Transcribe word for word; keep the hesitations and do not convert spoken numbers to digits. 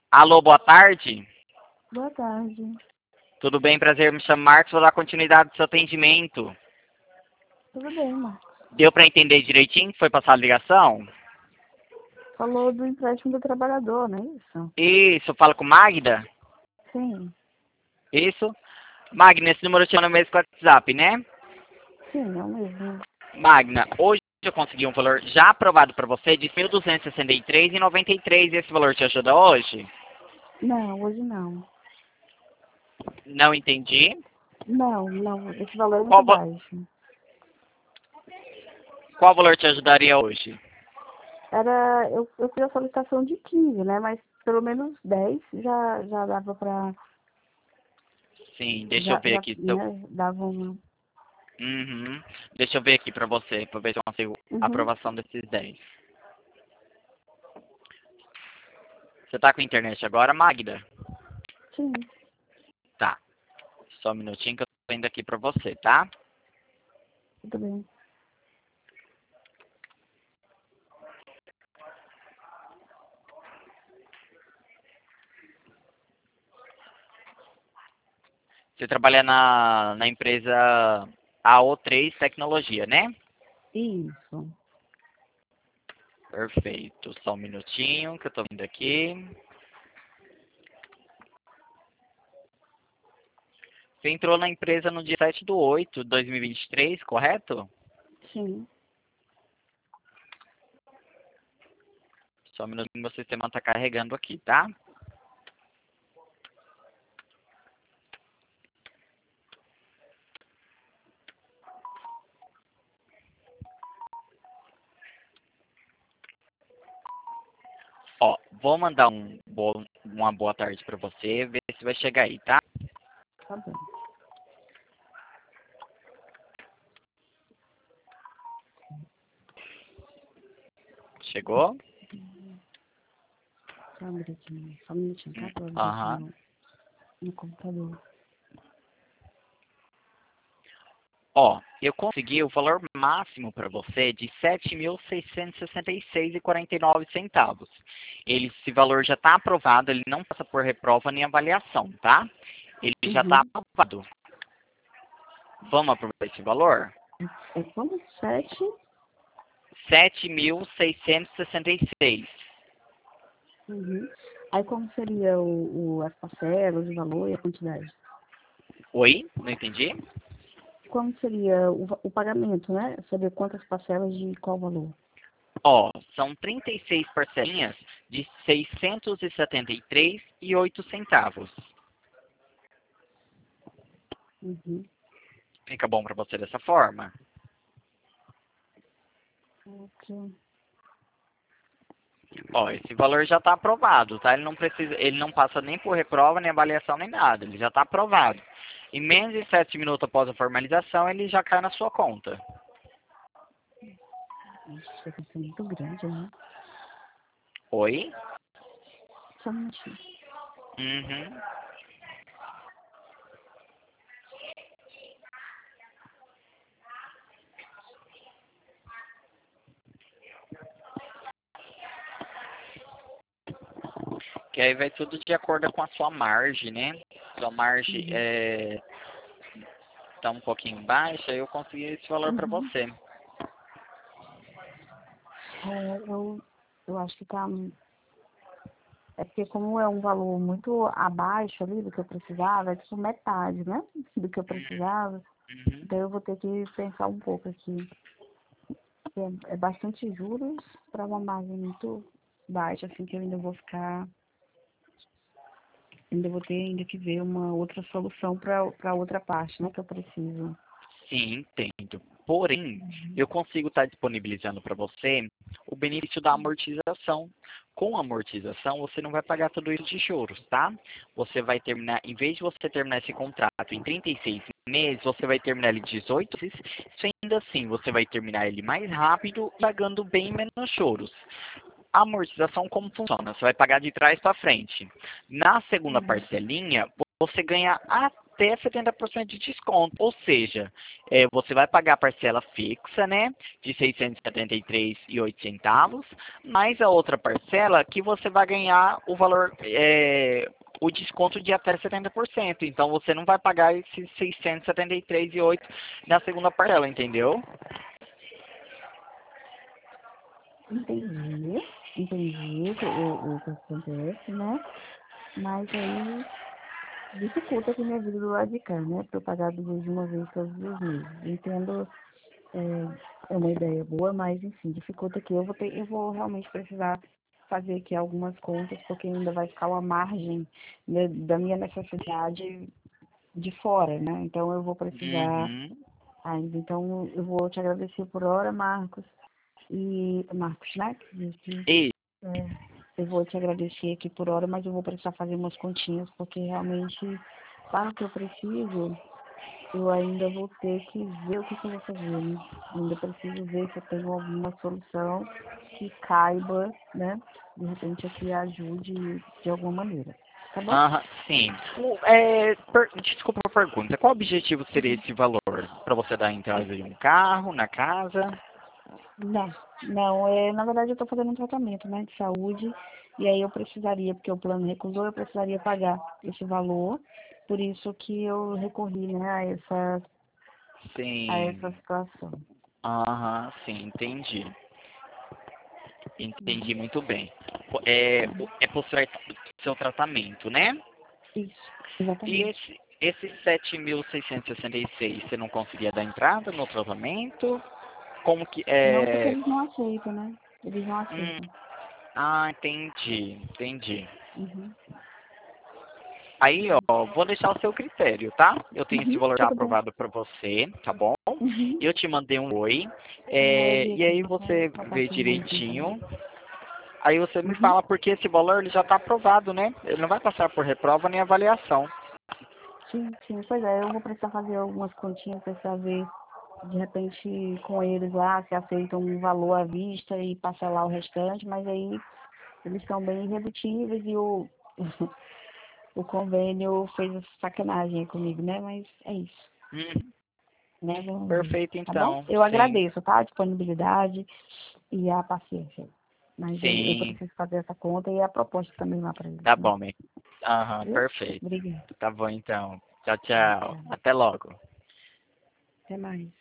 Alô, boa tarde. Boa tarde. Tudo bem? Prazer, me chamo Marcos, vou dar continuidade ao seu atendimento. Tudo bem, Marcos. Deu para entender direitinho que foi passada a ligação? Falou do empréstimo do trabalhador, não é isso? Isso, fala com Magda? Sim. Isso. Magna, esse número eu te mando no mesmo WhatsApp, né? Sim, é o mesmo. Magna, hoje eu consegui um valor já aprovado para você de mil duzentos e sessenta e três reais e noventa e três centavos. Esse valor te ajuda hoje? Não, hoje não. Não entendi. Não, não. Esse valor é muito Qual, va- baixo. qual valor te ajudaria hoje? Era, eu, eu fiz a solicitação de quinze, né? Mas pelo menos dez já, já dava pra. Sim, deixa eu Já, ver já, aqui. Seu... né? Dava uma. Uhum. Deixa eu ver aqui para você, para ver se eu consigo a Uhum. aprovação desses dez. Você tá com internet agora, Magda? Sim, Tá. Só um minutinho que eu tô indo aqui para você, tá? tudo bem. Você trabalha na, na empresa A O três Tecnologia, né? Isso. Perfeito. Só um minutinho que eu tô vindo aqui. Você entrou na empresa no dia sete de oito de dois mil e vinte e três, correto? Sim. Só um minutinho, meu sistema tá carregando aqui, tá? Ó, vou mandar um bo- uma boa tarde pra você, ver se vai chegar aí, tá? Tá bem. Chegou? Só um minutinho. Só um minutinho, Hum, tá? Pra eu abrir aqui Aham. no, no computador. Ó, eu consegui o valor máximo para você de sete mil seiscentos e sessenta e seis reais e quarenta e nove centavos. Ele, esse valor já está aprovado, ele não passa por reprova nem avaliação, tá? Ele já está Uhum. aprovado. Vamos aprovar esse valor? É como? Sete? sete mil seiscentos e sessenta e seis. Uhum. Aí como seria o, o, as parcelas, o valor e a quantidade? Oi? Não entendi? Como seria o, va- o pagamento, né? Saber quantas parcelas de qual valor? Ó, são trinta e seis parcelinhas de seiscentos e setenta e três reais e oito centavos. Uhum. Fica bom para você dessa forma? Ok. Ó, esse valor já está aprovado, tá? Ele não precisa, ele não passa nem por reprova, nem avaliação, nem nada. Ele já está aprovado. Em menos de sete minutos após a formalização, ele já cai na sua conta. Isso vai ser muito grande, né? Oi? Só um minutinho. Uhum. Que aí vai tudo de acordo com a sua margem, né? Sua margem Uhum. é, tá um pouquinho baixa, eu consegui esse valor para Uhum. você. É, eu, eu acho que tá. É porque como é um valor muito abaixo ali do que eu precisava, é tipo metade, né? Do que eu precisava. Uhum. Então eu vou ter que pensar um pouco aqui. É, é bastante juros para uma margem muito baixa, assim, que eu ainda vou ficar, ainda vou ter ainda que ver uma outra solução para para outra parte, né, que eu preciso. Sim, entendo. Porém, Uhum. eu consigo estar disponibilizando para você o benefício da amortização. Com a amortização, você não vai pagar tudo isso de juros, tá? Você vai terminar, em vez de você terminar esse contrato em trinta e seis meses, você vai terminar ele em dezoito meses. Sendo assim, você vai terminar ele mais rápido, pagando bem menos juros. A amortização como funciona? Você vai pagar de trás para frente. Na segunda Uhum. parcelinha, você ganha a até setenta por cento de desconto. Ou seja, é, você vai pagar a parcela fixa, né, de seiscentos e setenta e três reais e oito centavos, mais a outra parcela que você vai ganhar o valor, é, o desconto de até setenta por cento. Então você não vai pagar esses seiscentos e setenta e três reais e oito centavos na segunda parcela, entendeu? Entendi, entendi o, que- o, o que acontece, né? Mas aí dificulta aqui minha vida do lado de cá, né? Para eu pagar duas de uma vez todos os meses. Entendo, é, é uma ideia boa, mas enfim, dificulta aqui. Eu vou ter, eu vou realmente precisar fazer aqui algumas contas, porque ainda vai ficar uma margem, né, da minha necessidade de fora, né? Então eu vou precisar Uhum. ainda. Então eu vou te agradecer por hora, Marcos. E Marcos, né? que disse, E, é, eu vou te agradecer aqui por hora, mas eu vou precisar fazer umas continhas, porque realmente, para o que eu preciso, eu ainda vou ter que ver o que, que eu vou fazer, né? Eu ainda preciso ver se eu tenho alguma solução que caiba, né? De repente aqui ajude de alguma maneira. Tá bom? aham, sim. O- é, per- desculpa a pergunta. Qual objetivo seria esse valor? Para você dar entrada em um carro, na casa? Não, não, é, na verdade eu estou fazendo um tratamento, né, de saúde, e aí eu precisaria, porque o plano recusou, eu precisaria pagar esse valor, por isso que eu recorri, né, a essa, a essa Sim. situação. Aham, sim, entendi. Uhum. Entendi muito bem. Po- É, o- é pro tra- seu tratamento, né? Isso, E exatamente. esse, esse sete mil seiscentos e sessenta e seis, você não conseguia dar entrada no tratamento? Como que Não porque é? eles não aceitam, né, eles não Hum, aceitam. ah, entendi, entendi. Uhum. Aí, ó, vou deixar o seu critério, tá? Eu tenho esse Uhum, valor já tudo bem. aprovado para você, tá bom? Uhum. Eu te mandei um oi, Eu vou é, ver e aqui, aí vou só você botar vê aqui um aqui também. direitinho. Aí você me Uhum. fala porque esse valor ele já está aprovado, né? Ele não vai passar por reprova nem avaliação. Sim, sim, pois é, eu vou precisar fazer algumas continhas, precisar ver de repente com eles lá, se aceitam um valor à vista e parcelar o restante, mas aí eles estão bem irredutíveis e o, o convênio fez essa sacanagem aí comigo, né? Mas é isso, Hum, né? Vamos ver, perfeito, tá bom? então. Eu Sim, agradeço, tá? A disponibilidade e a paciência. Mas eu, eu sim. preciso fazer essa conta e a proposta também lá para eles, Tá né? bom, me. Aham, Viu? perfeito. Obrigada. Tá bom, então. Tchau, Tchau, tchau. tchau. Até logo. Até mais.